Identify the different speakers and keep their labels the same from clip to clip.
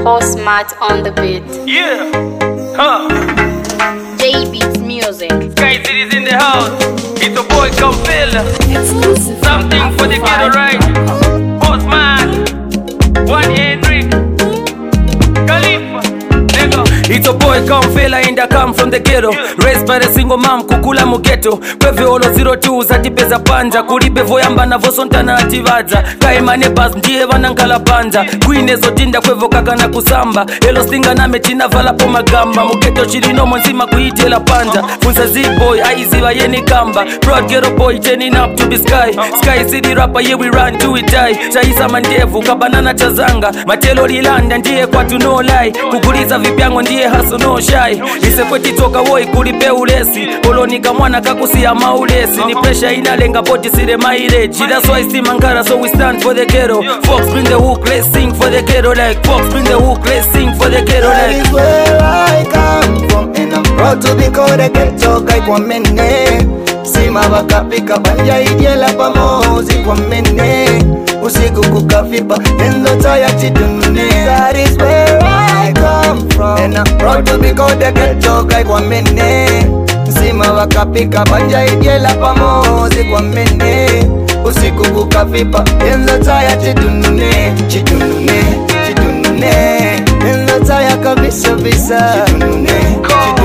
Speaker 1: Boss Matt on the beat.
Speaker 2: Yeah, huh?
Speaker 1: J Beats Music.
Speaker 2: Sky City's in the house. It's a boy come fella.
Speaker 1: Exclusive.
Speaker 2: Something for the ghetto, right? Boss Matt, One Henry, Khalifa, nigga. It's a boy come fella in the come from the ghetto. Raised by the single mom kukula mugeto. Kweve olo 02 zatipeza panja. Kuribe voyamba na vosontana ativaza. Kaimane bas ndiye vanankala panja. Queen zotinda kwevo kaka na kusamba. Elo stinga na metina vala po magamba. Mugeto chirino monzima kuitela panja. Funza Z-boy aiziva yeni kamba. Broad ghetto boy turning up to the sky. Sky City rapper yeah we run to it die. Chaisa mandevu kabanana chazanga. Matelo lilanda ndiye kwa to no lie. Kukuliza vipyango ndiye haso no shy. Isekweti toka woi kulipe ulesi. Olonika mwana kakusi ya maulesi. Ni pressure inalenga body sire mileage. That's why Steve Mankara so we stand for the ghetto. Fox bring the hook, let's sing for the ghetto like. Fox bring the hook, let's sing for the ghetto like.
Speaker 3: That is where I come from, and I'm proud to be called a ghetto guy kwa mene. Sima wakapika banja ijela pamozi kwa mene. Usiku kukafipa, endo taya chidune. That is where I come from, and I'm proud to be called a ghetto guy kwa mene. Sima wakapika banja ijela pamozi kwa mene. Usiku kukafipa, endo taya chidune. Chidune, chidune. Endo taya kabisa bisa. Chidune,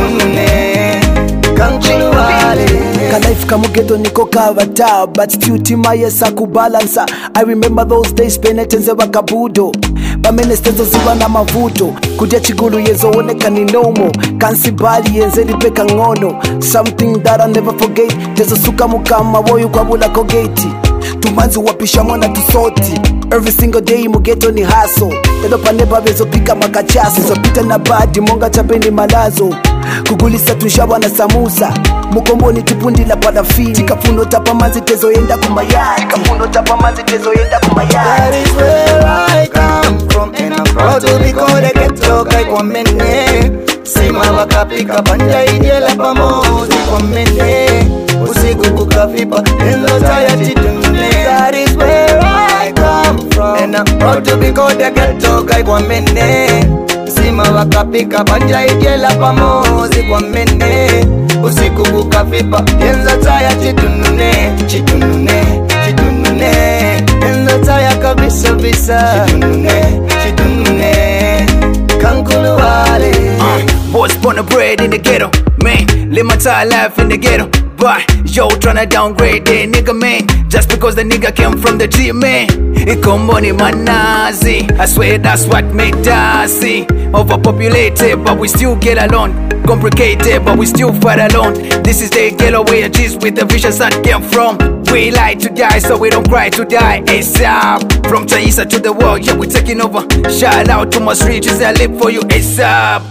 Speaker 3: chidune. Kankulu wale.
Speaker 4: Life kamugeto niko kavata, but still tima yesa kubalansa. I remember those days penetenze wakabudo bamenestezo ziba na mavuto kudia chigulu yezo oneka ni nomo kansibali yenzeli peka ngono. Something that I never forget, tezo suka mukama woyu kwa bula kogeti tumanzi wapisha mwana tusoti. Every single day mugeto ni haso tedo paneba bezo pika makachaso zopita na badi monga chapendi malazo kugulisa tunshawa na samusa mukomboni tipundi la parafini tikafuno tapa manzi tezo yenda kumayani tikafuno tapa manzi tezo yenda kumayani.
Speaker 3: That is where I come from, and I'm proud to be called a ghetto guy kwa mene. Sima wakapika banja ijela pamozi kwa mene. Usiku kukafipa endo taya chidune. That is where I come from, and I'm proud to be called a ghetto guy kwa mene. Sima wakapika banja ijela pamozi kwa mene. Usiku kukafipa endo taya chidune. Chidune, chidune. Endo taya kabisa bisa. Chidune, chidune. Kankulu wale.
Speaker 5: Was born and bred in the ghetto, man. Live my entire life in the ghetto. But yo, tryna downgrade that nigga, man. Just because the nigga came from the G, man. It come money, manazi. I swear that's what made us see. Overpopulated, but we still get along. Complicated, but we still fight alone. This is the ghetto where G's with the visions that came from. We like to die, so we don't cry to die. ASAP. From Chaisa to the world, yeah, we taking over. Shout out to my streets, I live for you ASAP.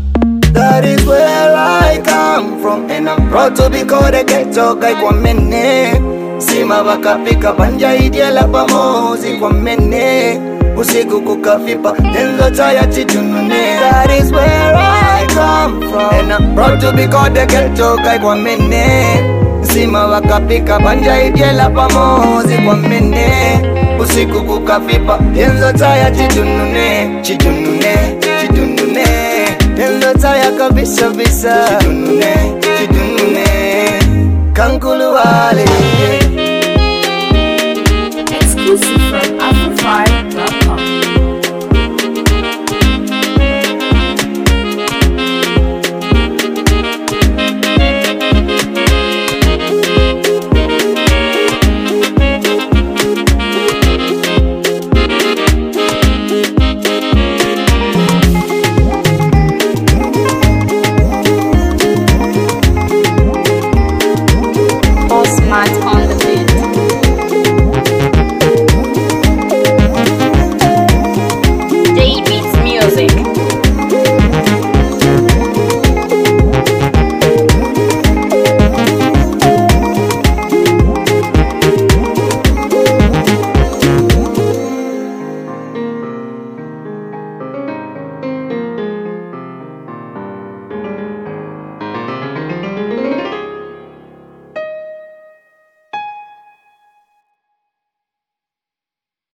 Speaker 3: That is where I come from, and I'm proud to be called a ghetto guy kwa mene. Sima wakapika banja ijela pamozi kwa mene. Usiku kukafipa endo taya chidune. That is where I come from, and I'm proud to be called a ghetto guy kwa mene. Sima wakapika banja ijela pamozi kwa mene. Usiku kukafipa endo taya chidune. Chidune, chidune. Endo taya kabisa bisa. Chidune, chidune. Kankulu wale.